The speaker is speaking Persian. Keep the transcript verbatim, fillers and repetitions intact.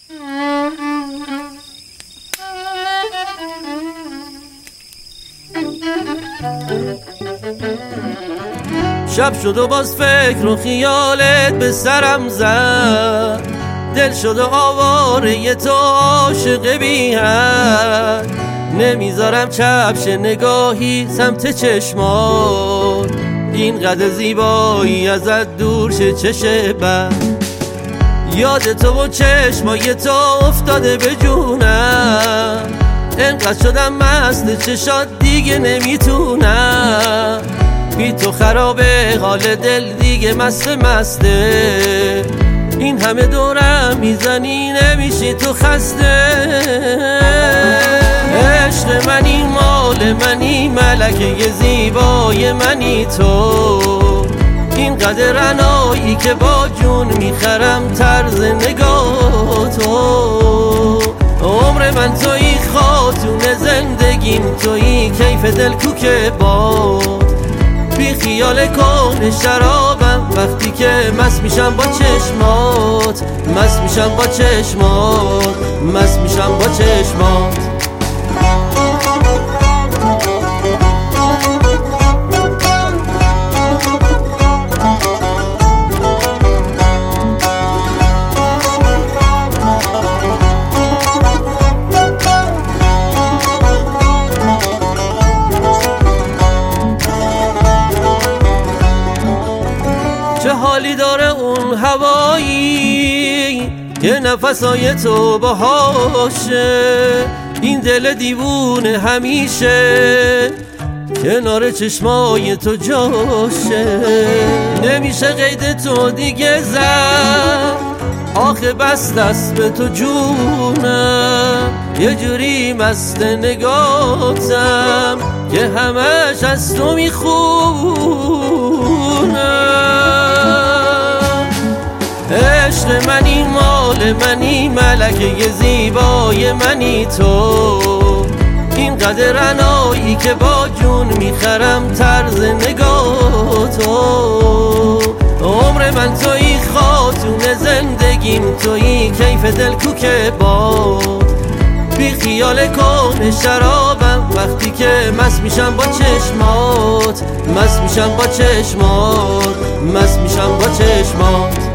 شب شد و باز فکر و خیالت به سرم زد، دل شد و آواره تو عاشق بی حد. نمیذارم چپش نگاهی سمت چشمات، اینقدر زیبایی ازت دور شه چشه بد. یاد تو و چشمای تو افتاده به جونم، انقدر شدم مست چشات دیگه نمیتونم. بی تو خرابه حال دل دیگه مست مسته، این همه دورم میزنی نمیشی تو خسته. عشق منی مال منی ملکه زیبای منی تو، اینقدر رنایی که با جون میخرم طرز نگاه تو. عمر من تویی خاتون زندگیم تویی کیف دل کوکه باد. بی خیال کن شرابم وقتی که مست میشم با چشمات، مست میشم با چشمات، مست میشم با چشمات. چه حالی داره اون هوایی که نفسای تو باهاشه، این دل دیوونه همیشه کنار چشمای تو جاشه. نمیشه قید تو دیگه زد، آخه بس دست به تو جونم. یه جوری مست نگاتم که همش از تو میخونم. عشق منی مال منی ملکه زیبای منی تو، اینقدر رنایی که با جون میخرم طرز نگاه تو. عمر من تویی خاتون زندگیم تویی کیف دل کوکه باد. بی خیال کن شرابم وقتی که مست میشم با چشمات، مست میشم با چشمات، مست میشم با چشمات.